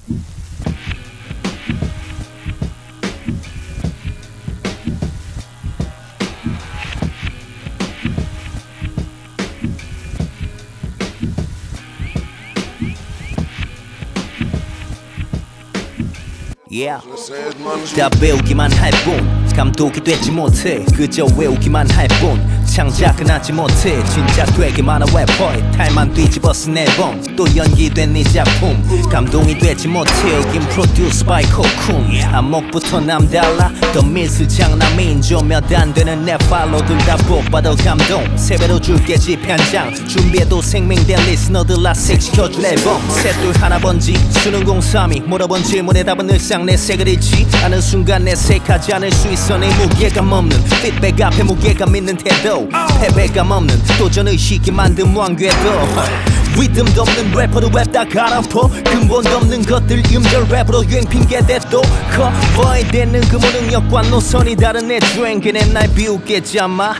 Yeah. 다 배우기만 할 뿐 감독이 되지 못해 그저 외우기만 할 뿐 창작은 하지 못해 진짜 되기만 한 래퍼에 탈만 뒤집어쓴 앨범 또 연기된 네 작품 감동이 되지 못해 여긴 프로듀스 바이 코쿤 안목부터 남달라 더 미술 장남인 좀 몇 안 되는 내 팔로들 다 뽑아도 감동 세 배로 줄게 집현장 준비해도 생명된 리스너들 라색 시켜줄 앨범 셋둘 하나 번지 수능 032 물어본 질문에 답은 늘상 내 색을 잃지 않은 순간 내색하지 않을 수 있어 내 무게감 없는 피드백 앞에 무게감 있는 태도 패배감 없는 도전의식이 만든 무한궤도 리듬도 없는 래퍼도 랩 다 갈아엎어 근본도 없는 것들 음절 랩으로 유행 핑계대도 커버에 되는 그 무능력과 노선이 다른 내 주행 그네 날 비웃겠지 아마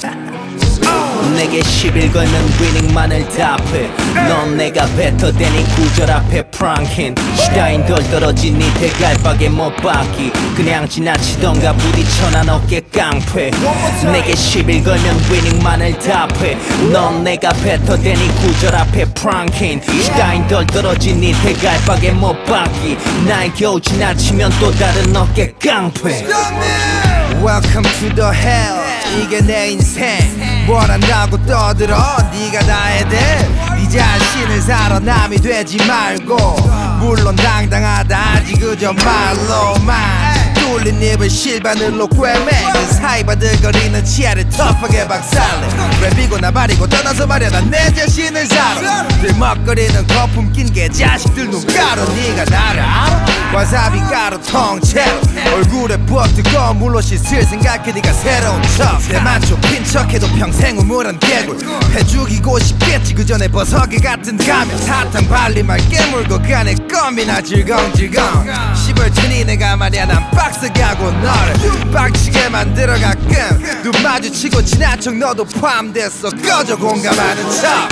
내게 10일 걸면 위닝만을 답해 넌 내가 뱉어대니 구절 앞에 프랑켄 시다인 덜 떨어진 니 대갈박에 못 박기 그냥 지나치던가 부딪혀 난 어깨 깡패 내게 10일 걸면 위닝만을 답해 넌 내가 뱉어대니 구절 앞에 프랑켄 시다인 덜 떨어진 니 대갈박에 못 박기 날 겨우 지나치면 또 다른 어깨 깡패 Welcome to the hell 이게 내 인생 뭘 한다고 떠들어 네가 다 해야 돼 네 자신을 살아 남이 되지 말고 물론 당당하다 아직 그저 말로만 뚫린 입을 실바늘로 꿰매 그 사이 바들거리는 치아를 터프하게 박살내 랩이고 나발이고 떠나서 말야 난 내 자신을 살아 들먹거리는 거품 낀 개자식들 눈가로 네가 나를 알아 와사비 가루 통째로 얼굴에 부어뜨고 물로 씻을 생각해 네가 새로운 척내 만족 핀 척해도 평생 우물한 개굴 배 죽이고 싶겠지 그 전에 버석이 같은 가면 사탕 발리말 깨물고 가네 껌이나 질겅질겅 씹을 테니 내가 말야 난 빡세가고 너를 빡치게 만들어 가끔 눈 마주치고 지난 척 너도 포함됐어 꺼져 공감하는 척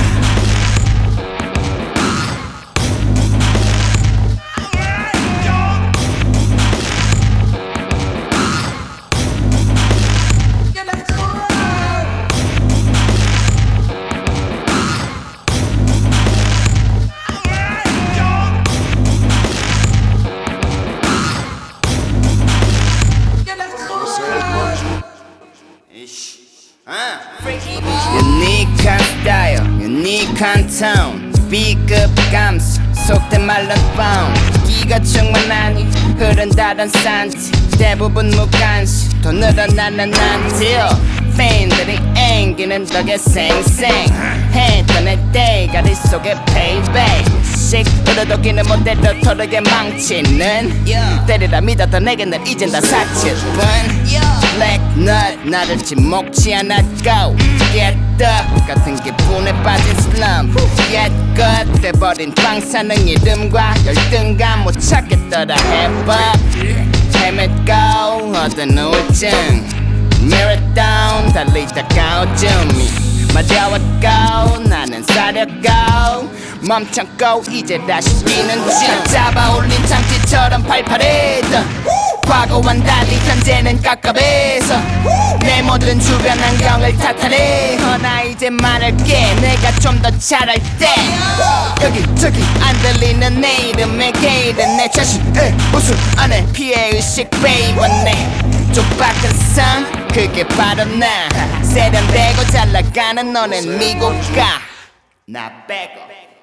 유니크한 스타일, 유니크한 톤 B급 감성, 속된 말론 뻥 기가 충만하니 흐른다던 산티 대부분 무관심 더 늘어나는 난til 팬들이 앵기는 덕에 생생했던 내 대가리 속에 payback 으로도 기는 못대로 토르게 망치는 때리라 믿었던 내게는 이젠 다 사치뿐 Black nut 나를 지목치 않았고 Get up 같은 기분에 빠진 slum Get good 돼버린 방사능 이름과 열등감 못 찾겠더라 해봐 헤맸고 얻은 우울증 Mirror down 달리다가 어둠이 마려웠고 나는 사렸고 멈췄고 이제 다시 뛰는 중 잡아올린 장치처럼 팔팔했던 과거와는 달리 현재는 깝깝해서 내 모든 주변 환경을 탓하네 나 이제 말할게 내가 좀 더 잘할 때 여기저기 안 들리는 내 이름에 게이른 내 자신의 웃음 안에 피해의식 베이버네 족박한 삶 그게 바로 나 세련되고 잘나가는 너는 미국 가 나 빼고